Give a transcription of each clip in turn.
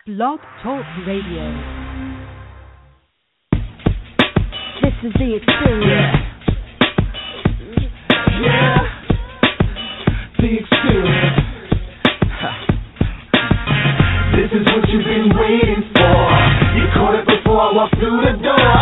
Blog Talk Radio. This is the experience. Yeah. The experience. This is what you've been waiting for. You caught it before I walked through the door.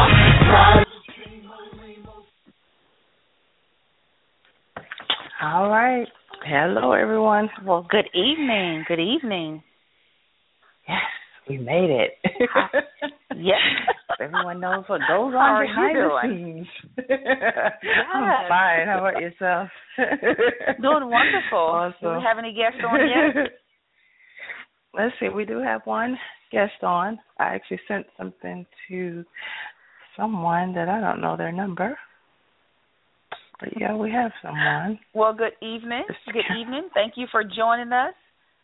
All right. Hello, everyone. Well, good evening. Good evening. Yes, we made it. Yes. Everyone knows what goes on behind the scenes. Yes. I'm fine. How about yourself? Doing wonderful. Awesome. Do we have any guests on yet? Let's see. We do have one guest on. I actually sent something to someone that I don't know their number. But, yeah, we have someone. Well, good evening. Good evening. Thank you for joining us.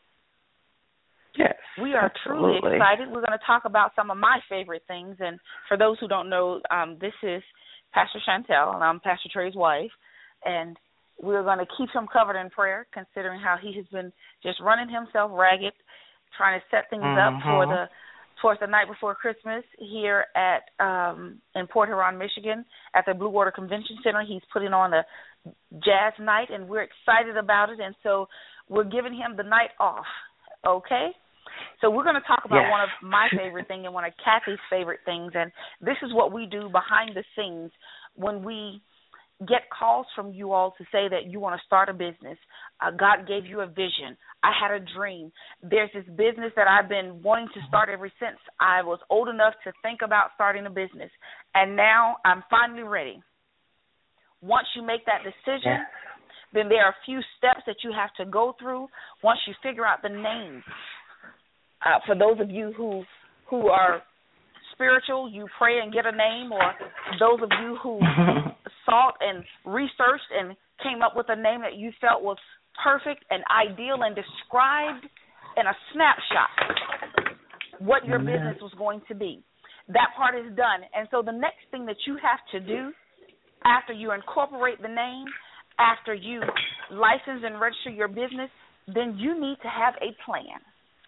Yes, we are absolutely. Truly excited. We're going to talk about some of my favorite things. And for those who don't know, this is Pastor Chantel, and I'm Pastor Trey's wife. And we're going to keep him covered in prayer, considering how he has been just running himself ragged, trying to set things up towards the night before Christmas here at in Port Huron, Michigan, at the Blue Water Convention Center. He's putting on a jazz night, and we're excited about it. And so we're giving him the night off. Okay? So we're going to talk about one of my favorite things and one of Kathy's favorite things, and this is what we do behind the scenes when we get calls from you all to say that you want to start a business. God gave you a vision. I had a dream. There's this business that I've been wanting to start ever since I was old enough to think about starting a business, and now I'm finally ready. Once you make that decision, then there are a few steps that you have to go through once you figure out the name. For those of you who are spiritual, you pray and get a name, or those of you who sought and researched and came up with a name that you felt was perfect and ideal and described in a snapshot what your business was going to be. That part is done. And so the next thing that you have to do after you incorporate the name, after you license and register your business, then you need to have a plan.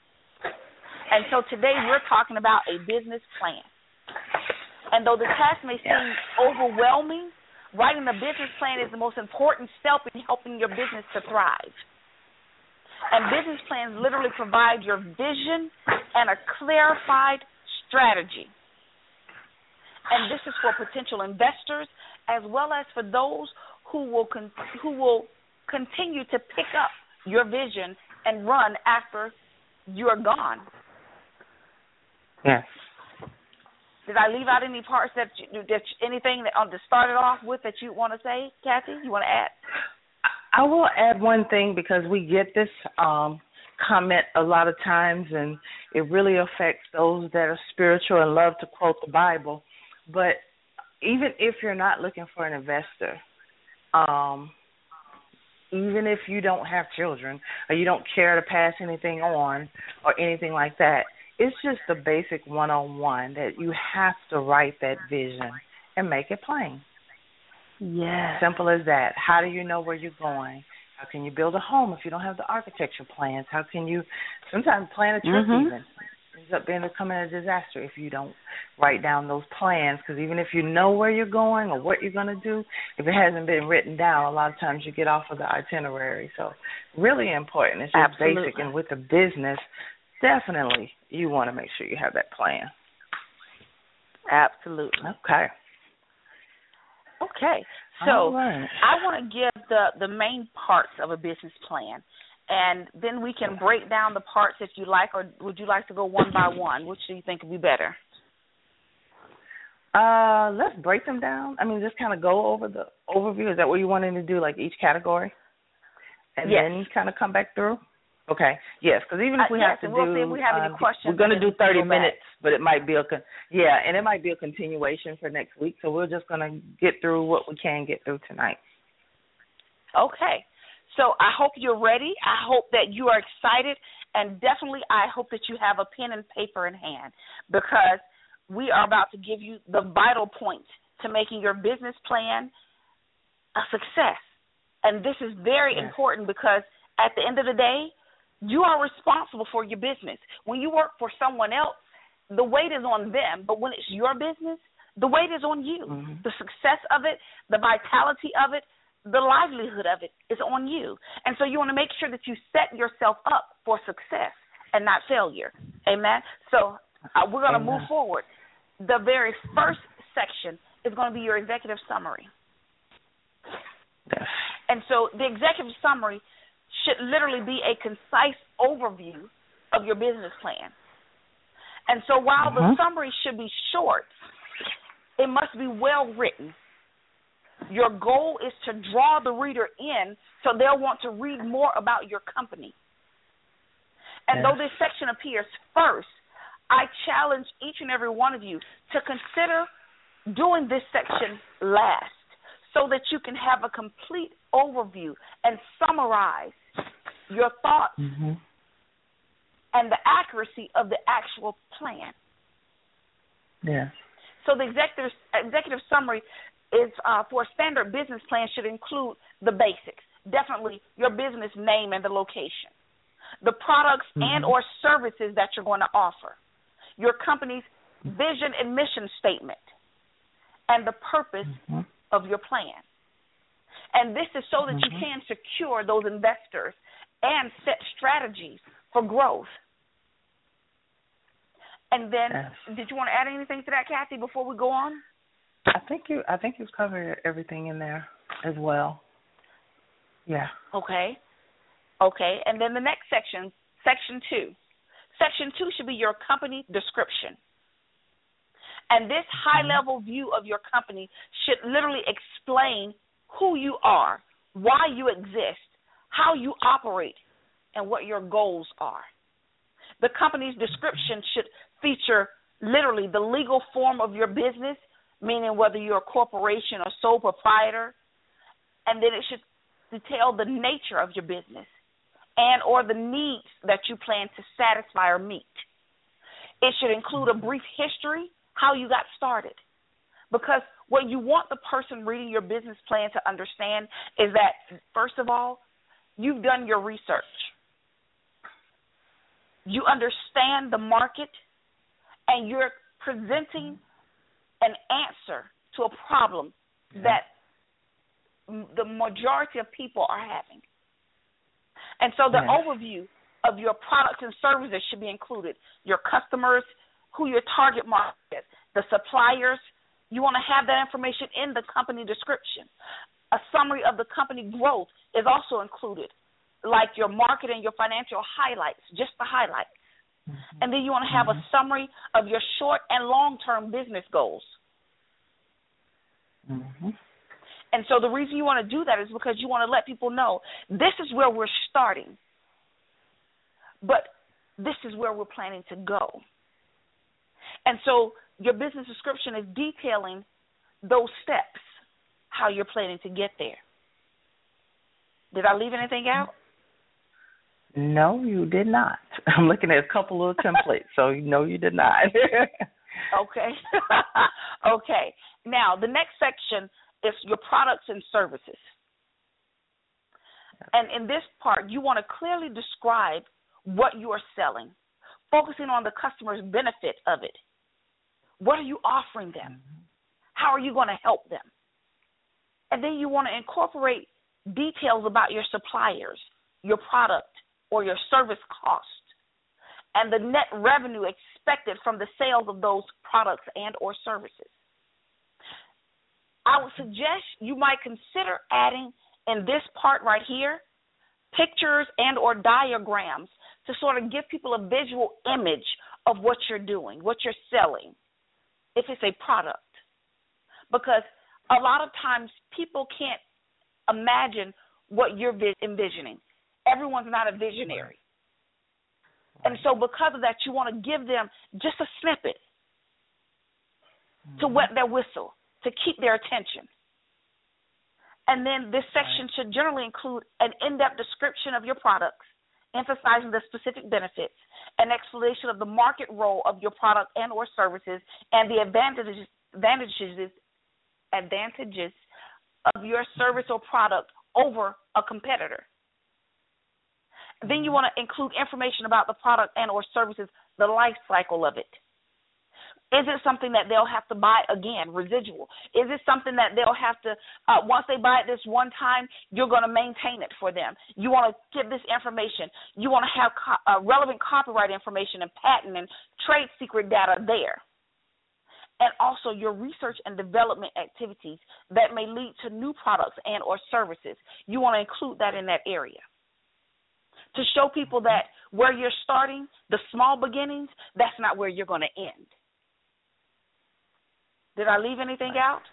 And so today we're talking about a business plan. And though the task may seem overwhelming, writing a business plan is the most important step in helping your business to thrive. And business plans literally provide your vision and a clarified strategy. And this is for potential investors as well as for those who will continue to pick up your vision and run after you're gone. Yes. Did I leave out any parts anything to start it off with that you want to say, Kathy? You want to add? I will add one thing because we get this comment a lot of times, and it really affects those that are spiritual and love to quote the Bible. But even if you're not looking for an investor, even if you don't have children or you don't care to pass anything on or anything like that, it's just the basic one-on-one that you have to write that vision and make it plain. Yes. Simple as that. How do you know where you're going? How can you build a home if you don't have the architecture plans? How can you sometimes plan a trip even? Ends up becoming a disaster if you don't write down those plans, because even if you know where you're going or what you're going to do, if it hasn't been written down, a lot of times you get off of the itinerary. So really important. It's just basic. And with the business, definitely you want to make sure you have that plan. Absolutely. Okay. So I want to give the main parts of a business plan, and then we can break down the parts if you like, or would you like to go one by one? Which do you think would be better? Let's break them down. I mean, just kind of go over the overview. Is that what you wanted to do, like each category? And then kind of come back through? Okay. Yes, because even if we have to we'll see if we have any questions. We're going to do 30 minutes, but it might be and it might be a continuation for next week. So we're just going to get through what we can get through tonight. Okay. So I hope you're ready. I hope that you are excited, and definitely I hope that you have a pen and paper in hand, because we are about to give you the vital points to making your business plan a success. And this is very important because at the end of the day, You are responsible for your business. When you work for someone else, the weight is on them, but when it's your business, the weight is on you. The success of it, the vitality of it, the livelihood of it is on you. And so you want to make sure that you set yourself up for success and not failure. Amen? So we're going to move forward. The very first section is going to be your executive summary. Yes. And so the executive summary should literally be a concise overview of your business plan. And so while the summary should be short, it must be well written. Your goal is to draw the reader in so they'll want to read more about your company. And though this section appears first, I challenge each and every one of you to consider doing this section last so that you can have a complete overview and summarize your thoughts and the accuracy of the actual plan. Yes. So the executive summary is for a standard business plan should include the basics. Definitely your business name and the location, the products and or services that you're going to offer, your company's vision and mission statement, and the purpose of your plan. And this is so that you can secure those investors and set strategies for growth. And then, did you want to add anything to that, Kathy, before we go on? I think you've covered everything in there as well. Yeah. Okay. And then the next section, section 2. Section 2 should be your company description. And this high-level view of your company should literally explain who you are, why you exist, how you operate, and what your goals are. The company's description should feature literally the legal form of your business, meaning whether you're a corporation or sole proprietor, and then it should detail the nature of your business and or the needs that you plan to satisfy or meet. It should include a brief history, how you got started. Because what you want the person reading your business plan to understand is that, first of all, you've done your research. You understand the market, and you're presenting an answer to a problem that the majority of people are having. And so the overview of your products and services should be included. Your customers, who your target market is, the suppliers. You want to have that information in the company description. A summary of the company growth is also included, like your market and your financial highlights, just the highlights. And then you want to have a summary of your short and long-term business goals. And so the reason you want to do that is because you want to let people know this is where we're starting, but this is where we're planning to go. And so your business description is detailing those steps, how you're planning to get there. Did I leave anything out? No, you did not. I'm looking at a couple of templates, so no, you did not. Okay. Okay. Now, the next section is your products and services. And in this part, you want to clearly describe what you are selling, focusing on the customer's benefit of it. What are you offering them? How are you going to help them? And then you want to incorporate details about your suppliers, your product, or your service cost, and the net revenue expected from the sales of those products and or services. I would suggest you might consider adding in this part right here pictures and or diagrams to sort of give people a visual image of what you're doing, what you're selling, if it's a product. Because a lot of times people can't imagine what you're envisioning. Everyone's not a visionary. And so because of that, you want to give them just a snippet to wet their whistle, to keep their attention. And then this section should generally include an in-depth description of your products, emphasizing the specific benefits, an explanation of the market role of your product and or services, and the advantages of your service or product over a competitor. Then you want to include information about the product and or services, the life cycle of it. Is it something that they'll have to buy again, residual? Is it something that they'll have to, once they buy it this one time, you're going to maintain it for them? You want to give this information. You want to have relevant copyright information and patent and trade secret data there. And also your research and development activities that may lead to new products and or services. You want to include that in that area. To show people that where you're starting, the small beginnings, that's not where you're going to end. Did I leave anything out?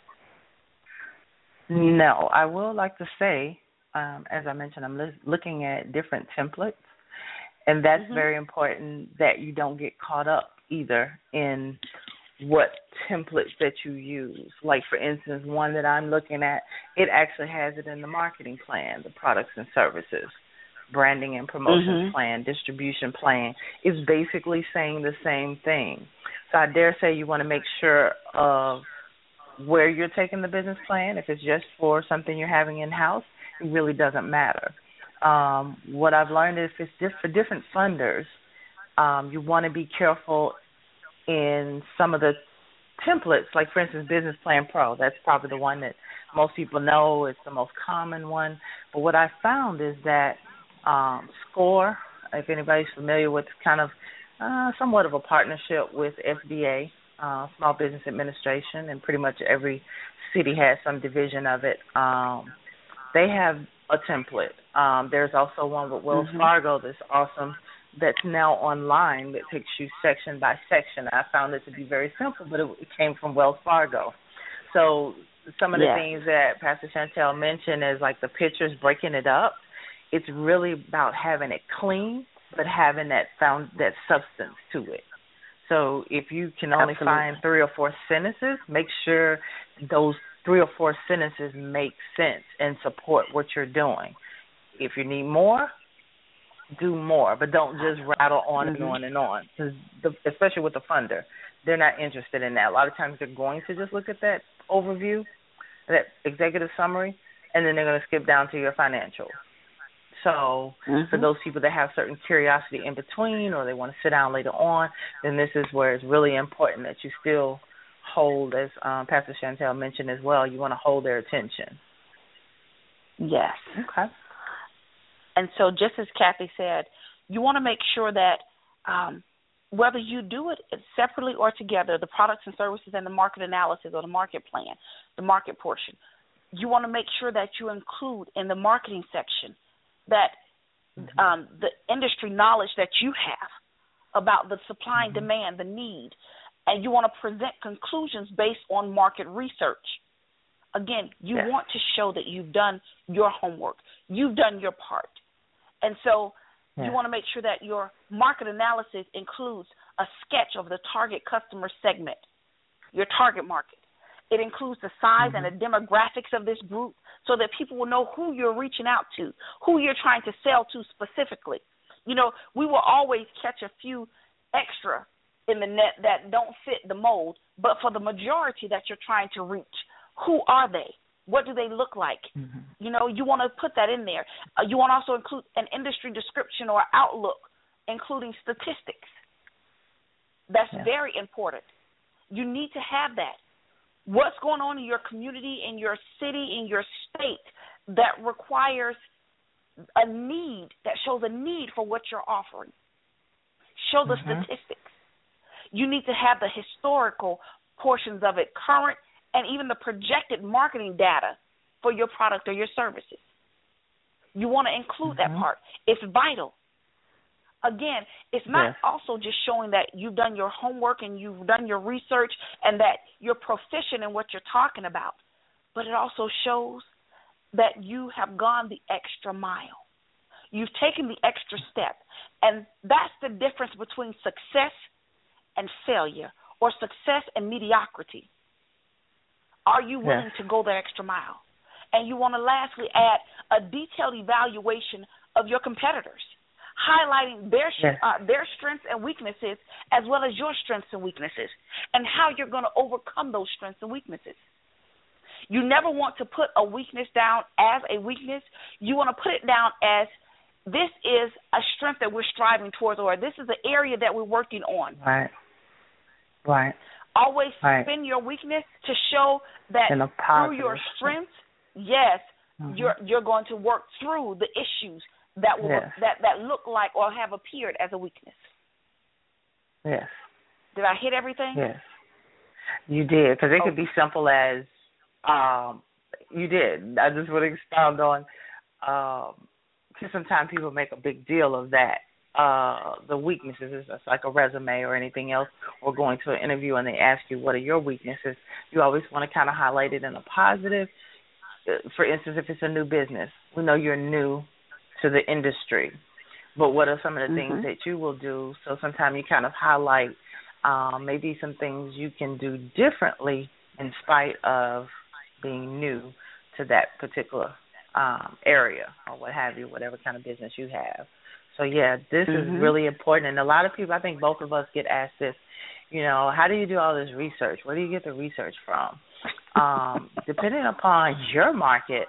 No. I will like to say, as I mentioned, I'm looking at different templates, and that's very important that you don't get caught up either in what templates that you use. Like, for instance, one that I'm looking at, it actually has it in the marketing plan, the products and services, branding and promotions plan, distribution plan. It's basically saying the same thing. So I dare say you want to make sure of where you're taking the business plan. If it's just for something you're having in-house, it really doesn't matter. What I've learned is if it's just for different funders, you want to be careful in some of the templates, like, for instance, Business Plan Pro. That's probably the one that most people know. It's the most common one. But what I found is that SCORE, if anybody's familiar with, kind of somewhat of a partnership with SBA, Small Business Administration, and pretty much every city has some division of it. They have a template. There's also one with Wells Fargo that's awesome, that's now online, that takes you section by section. I found it to be very simple, but it came from Wells Fargo. So some of the things that Pastor Chantel mentioned is like the pictures, breaking it up. It's really about having it clean, but having that substance to it. So if you can only find 3 or 4 sentences, make sure those 3 or 4 sentences make sense and support what you're doing. If you need more, do more, but don't just rattle on and on and on. Because especially with the funder, they're not interested in that. A lot of times they're going to just look at that overview, that executive summary, and then they're going to skip down to your financials. So for those people that have certain curiosity in between, or they want to sit down later on, then this is where it's really important that you still hold, as Pastor Chantel mentioned as well, you want to hold their attention. Yes. Okay. And so just as Kathy said, you want to make sure that whether you do it separately or together, the products and services and the market analysis or the market plan, the market portion, you want to make sure that you include in the marketing section that the industry knowledge that you have about the supply and demand, the need, and you want to present conclusions based on market research. Again, you want to show that you've done your homework. You've done your part. And so you want to make sure that your market analysis includes a sketch of the target customer segment, your target market. It includes the size and the demographics of this group so that people will know who you're reaching out to, who you're trying to sell to specifically. You know, we will always catch a few extra in the net that don't fit the mold, but for the majority that you're trying to reach, who are they? What do they look like? You know, you want to put that in there. You want to also include an industry description or outlook, including statistics. That's very important. You need to have that. What's going on in your community, in your city, in your state that requires a need, that shows a need for what you're offering. Show the statistics. You need to have the historical portions of it, current, and even the projected marketing data for your product or your services. You want to include that part. It's vital. Again, it's not also just showing that you've done your homework and you've done your research and that you're proficient in what you're talking about, but it also shows that you have gone the extra mile. You've taken the extra step, and that's the difference between success and failure, or success and mediocrity. Are you willing to go that extra mile? And you want to lastly add a detailed evaluation of your competitors, highlighting their strengths and weaknesses as well as your strengths and weaknesses, and how you're going to overcome those strengths and weaknesses. You never want to put a weakness down as a weakness. You want to put it down as this is a strength that we're striving towards, or this is an area that we're working on. Right. Always spin your weakness to show that through your strength, yes, you're going to work through the issues that will that look like or have appeared as a weakness. Yes. Did I hit everything? Yes. You did, because it could be simple as you did. I just want to expound on, because sometimes people make a big deal of that. The weaknesses is just like a resume or anything else, or going to an interview and they ask you, what are your weaknesses? You always want to kind of highlight it in a positive. For instance, if it's a new business, we know you're new to the industry, but what are some of the things that you will do? So sometimes you kind of highlight maybe some things you can do differently in spite of being new to that particular area or what have you, whatever kind of business you have. So, yeah, this is really important. And a lot of people, I think both of us get asked this, how do you do all this research? Where do you get the research from? Depending upon your market,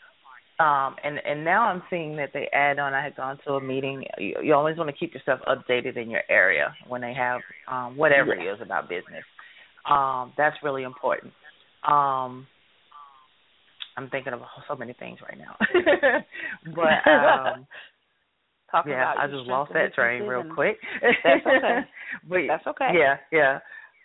and now I'm seeing that they add on, I had gone to a meeting, you always want to keep yourself updated in your area when they have whatever it is about business. That's really important. I'm thinking of so many things right now. But I just lost that train real quick. That's okay. But, that's okay. Yeah.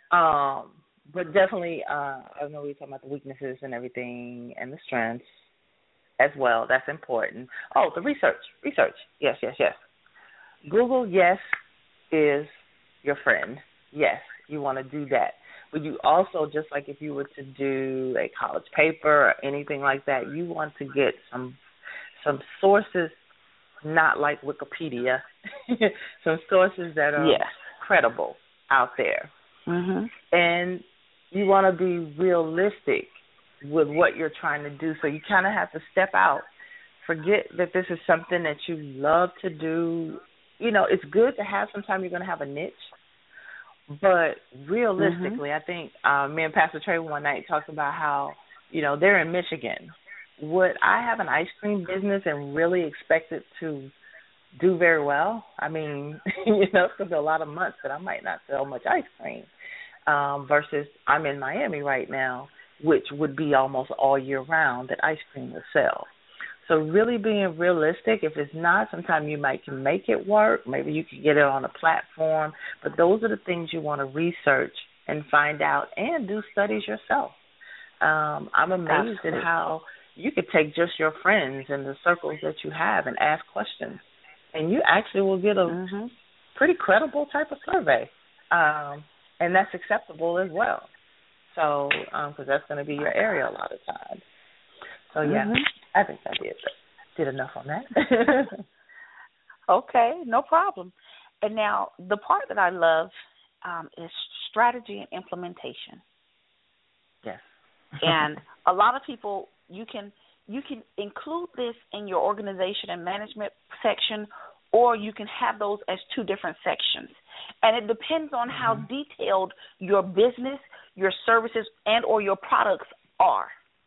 But definitely, I know we were talking about the weaknesses and everything and the strengths as well. That's important. Oh, the research. Yes. Google, yes, is your friend. Yes, you want to do that. But you also, just like if you were to do a college paper or anything like that, you want to get some sources, not like Wikipedia, some sources that are credible out there. And you want to be realistic with what you're trying to do. So you kind of have to step out. Forget that this is something that you love to do. It's good to have, sometimes you're going to have a niche. But realistically, I think me and Pastor Trey one night talked about how, they're in Michigan. Would I have an ice cream business and really expect it to do very well? I mean, it's going to be a lot of months that I might not sell much ice cream. Versus I'm in Miami right now, which would be almost all year round that ice cream will sell. So really being realistic, if it's not, sometimes you can make it work. Maybe you can get it on a platform. But those are the things you want to research and find out and do studies yourself. I'm amazed at how you could take just your friends and the circles that you have and ask questions. And you actually will get a pretty credible type of survey. And that's acceptable as well. So, because that's going to be your area a lot of times. So, I think I did enough on that. Okay, no problem. And now the part that I love is strategy and implementation. Yes. And a lot of people, you can include this in your organization and management section, or you can have those as two different sections. And it depends on how detailed your business, your services, and or your products are.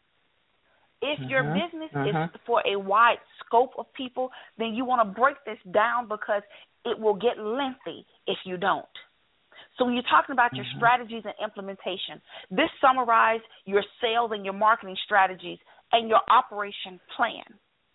If your business is for a wide scope of people, then you want to break this down because it will get lengthy if you don't. So when you're talking about your strategies and implementation, this summarizes your sales and your marketing strategies and your operation plan.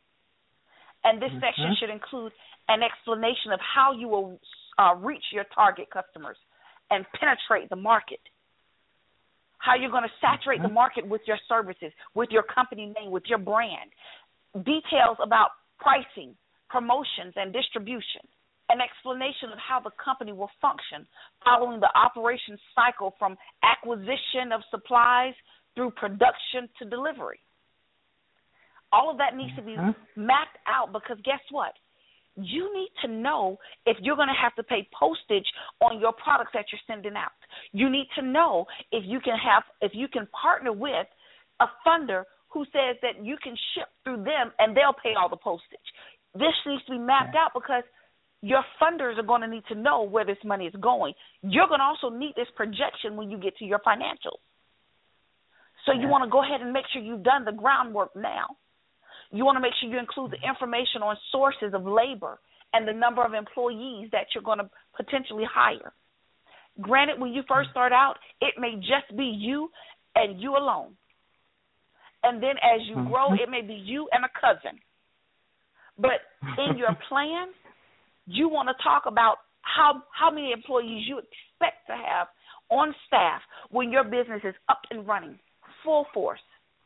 And this section should include an explanation of how you will reach your target customers and penetrate the market, how you're going to saturate the market with your services, with your company name, with your brand, details about pricing, promotions, and distribution, an explanation of how the company will function following the operation cycle from acquisition of supplies through production to delivery. All of that needs to be mapped out because guess what? You need to know if you're going to have to pay postage on your products that you're sending out. You need to know if you can partner with a funder who says that you can ship through them and they'll pay all the postage. This needs to be mapped out because your funders are going to need to know where this money is going. You're going to also need this projection when you get to your financials. So you want to go ahead and make sure you've done the groundwork now. You want to make sure you include the information on sources of labor and the number of employees that you're going to potentially hire. Granted, when you first start out, it may just be you and you alone. And then as you grow, it may be you and a cousin. But in your plan, you want to talk about how many employees you expect to have on staff when your business is up and running, full force.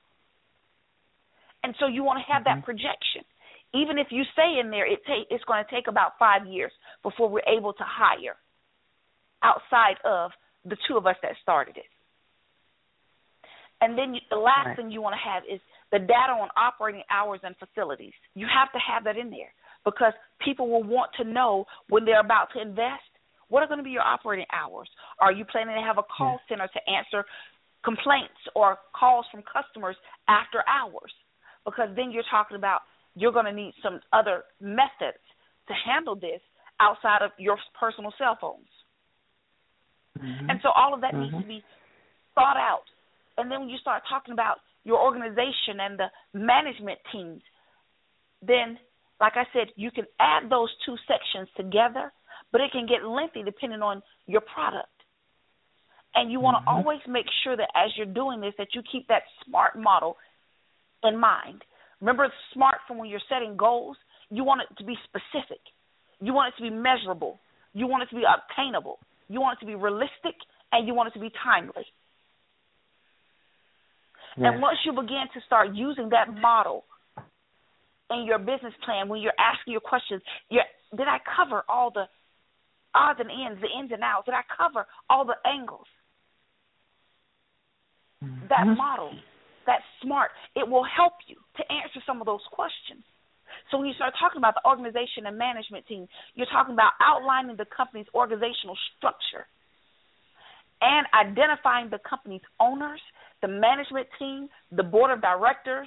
And so you want to have that projection. Even if you say in there it's going to take about 5 years before we're able to hire outside of the two of us that started it. And then the last thing you want to have is the data on operating hours and facilities. You have to have that in there because people will want to know when they're about to invest, what are going to be your operating hours? Are you planning to have a call center to answer complaints or calls from customers after hours? Because then you're talking about you're going to need some other methods to handle this outside of your personal cell phones. And so all of that needs to be thought out. And then when you start talking about your organization and the management teams, then, like I said, you can add those two sections together, but it can get lengthy depending on your product. And you want to always make sure that as you're doing this, that you keep that SMART model in mind. Remember, SMART from when you're setting goals, you want it to be specific. You want it to be measurable. You want it to be obtainable. You want it to be realistic, and you want it to be timely. And once you begin to start using that model in your business plan, when you're asking your questions, did I cover all the odds and ends, the ins and outs? Did I cover all the angles? That model, that SMART, it will help you to answer some of those questions. So when you start talking about the organization and management team, you're talking about outlining the company's organizational structure and identifying the company's owners, the management team, the board of directors,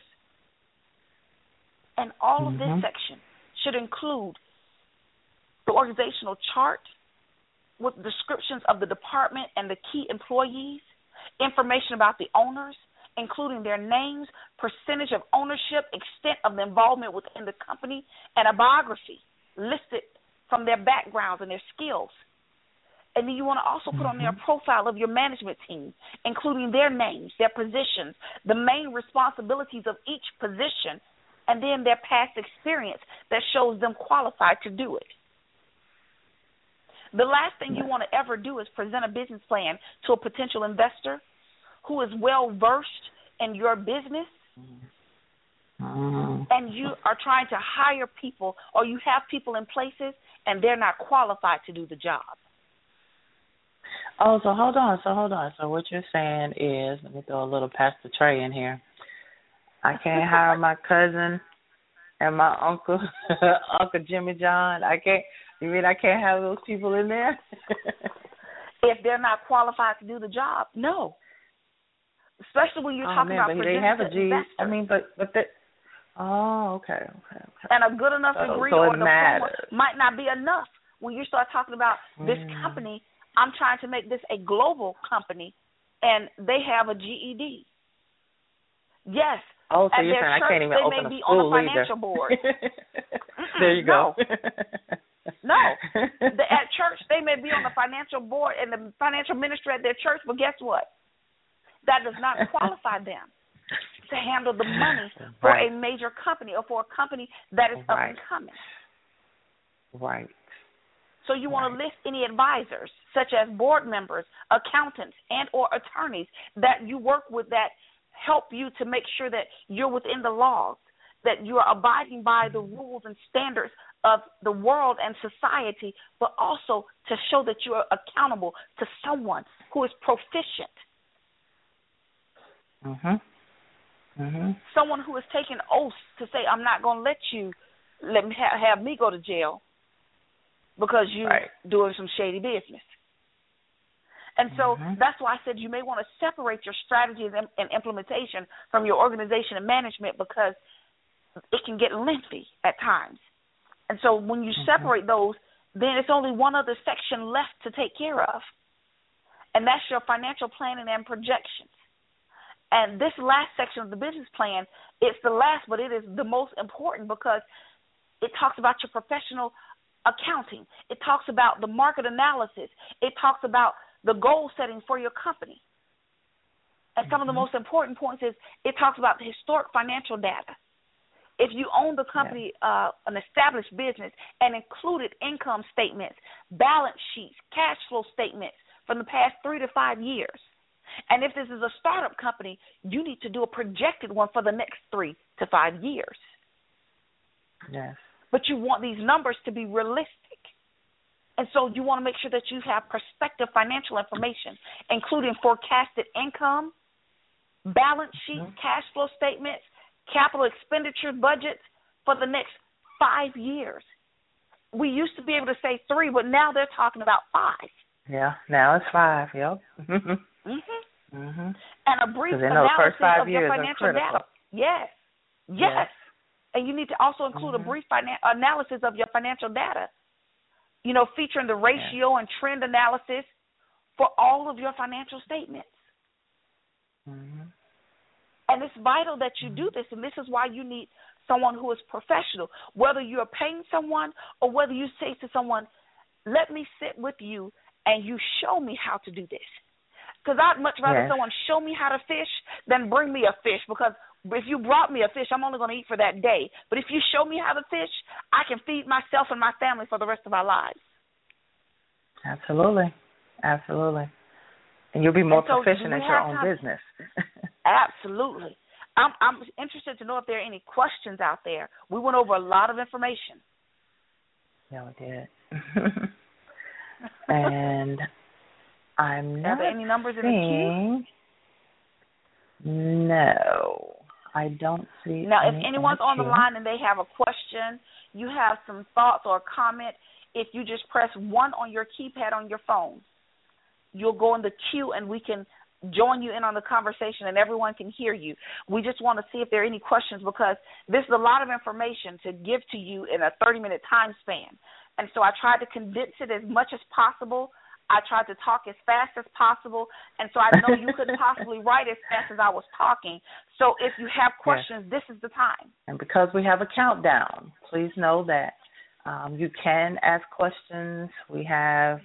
and all of this section should include the organizational chart with descriptions of the department and the key employees, information about the owners, including their names, percentage of ownership, extent of the involvement within the company, and a biography listed from their backgrounds and their skills. And then you want to also put on there a profile of your management team, including their names, their positions, the main responsibilities of each position, and then their past experience that shows them qualified to do it. The last thing you want to ever do is present a business plan to a potential investor who is well-versed in your business, and you are trying to hire people, or you have people in places, and they're not qualified to do the job. Oh, so hold on. So what you're saying is, let me throw a little Pastor Trey in here. I can't hire my cousin and my uncle, Uncle Jimmy John. You mean I can't have those people in there? If they're not qualified to do the job, no. Especially when you're talking about they have a G. investors. I mean, but they. Oh, okay. And a good enough degree or diploma might not be enough when you start talking about this company. I'm trying to make this a global company, and they have a GED. Yes. Oh, so you're saying I can't even open a school either. They may be on the financial board. There you go. No. At church, they may be on the financial board and the financial ministry at their church, but guess what? That does not qualify them to handle the money for a major company or for a company that is up and coming. Right. So you want to list any advisors, such as board members, accountants, and or attorneys that you work with that help you to make sure that you're within the laws, that you're abiding by the rules and standards of the world and society, but also to show that you are accountable to someone who is proficient. Someone who has taken oaths to say, I'm not going to let you have me go to jail because you're doing some shady business. And so that's why I said you may want to separate your strategies and implementation from your organization and management, because it can get lengthy at times. And so when you separate those, then it's only one other section left to take care of, and that's your financial planning and projections. And this last section of the business plan, it's the last, but it is the most important because it talks about your professional accounting. It talks about the market analysis. It talks about the goal setting for your company. And some of the most important points is it talks about the historic financial data. If you own the company, an established business, and included income statements, balance sheets, cash flow statements from the past 3 to 5 years. And if this is a startup company, you need to do a projected one for the next 3 to 5 years. Yes. But you want these numbers to be realistic. And so you want to make sure that you have prospective financial information, including forecasted income, balance sheets, cash flow statements, capital expenditure budgets for the next 5 years. We used to be able to say 3, but now they're talking about 5. Yeah, now it's 5, yep. And a brief analysis of your financial data. Yes. And you need to also include a brief analysis of your financial data, featuring the ratio and trend analysis for all of your financial statements. And it's vital that you do this, and this is why you need someone who is professional, whether you're paying someone or whether you say to someone, let me sit with you and you show me how to do this. Because I'd much rather someone show me how to fish than bring me a fish, because if you brought me a fish, I'm only going to eat for that day. But if you show me how to fish, I can feed myself and my family for the rest of our lives. Absolutely. And you'll be more proficient at your own business. Absolutely. I'm interested to know if there are any questions out there. We went over a lot of information. Yeah, we did. And I'm not Are there any numbers in the queue? No, I don't see. Now, if anyone's on the line and they have a question, you have some thoughts or a comment, if you just press 1 on your keypad on your phone, you'll go in the queue and we can join you in on the conversation and everyone can hear you. We just want to see if there are any questions, because this is a lot of information to give to you in a 30-minute time span. And so I tried to condense it as much as possible. I tried to talk as fast as possible. And so I know you couldn't possibly write as fast as I was talking. So if you have questions, this is the time. And because we have a countdown, please know that you can ask questions. We have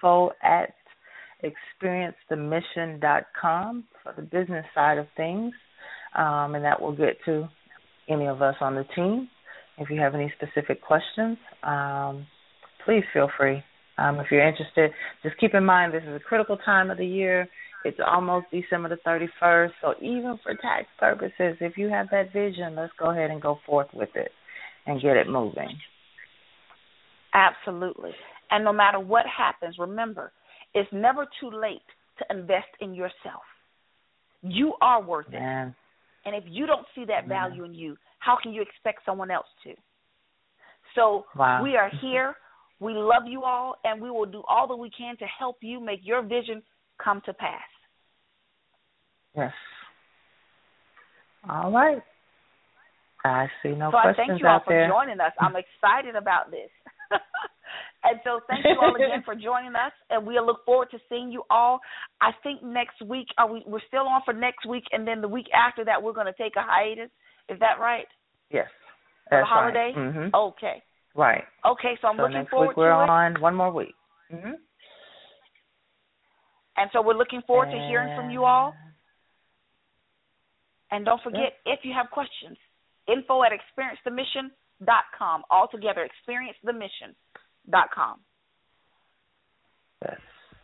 info@experiencethemission.com for the business side of things, and that will get to any of us on the team. If you have any specific questions, please feel free. If you're interested, just keep in mind this is a critical time of the year. It's almost December the 31st, so even for tax purposes, if you have that vision, let's go ahead and go forth with it and get it moving. Absolutely. And no matter what happens, remember, it's never too late to invest in yourself. You are worth it. And if you don't see that value in you, how can you expect someone else to? So we are here. We love you all, and we will do all that we can to help you make your vision come to pass. Yes. All right. I see no questions out there. So I thank you all for joining us. I'm excited about this. And so thank you all again for joining us, and we'll look forward to seeing you all. I think next week, we're still on for next week, and then the week after that we're going to take a hiatus. Is that right? Yes. For the holiday? Right. Mm-hmm. Okay. Right. Okay, so I'm looking forward to it. Next week we're on one more week. Mm-hmm. And so we're looking forward to hearing from you all. And don't forget, if you have questions, info@experiencethemission.com. All together, experiencethemission.com. Yes.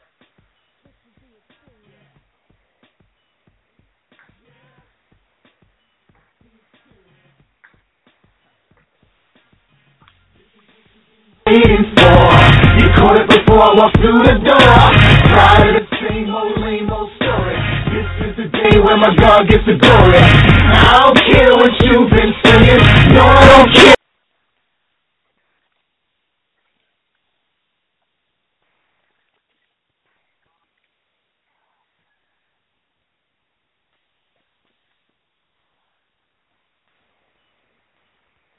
Waiting for you, caught it before I walk through the door. Tired of the same old lame old story. This is the day when my God gets the glory. I don't care what you've been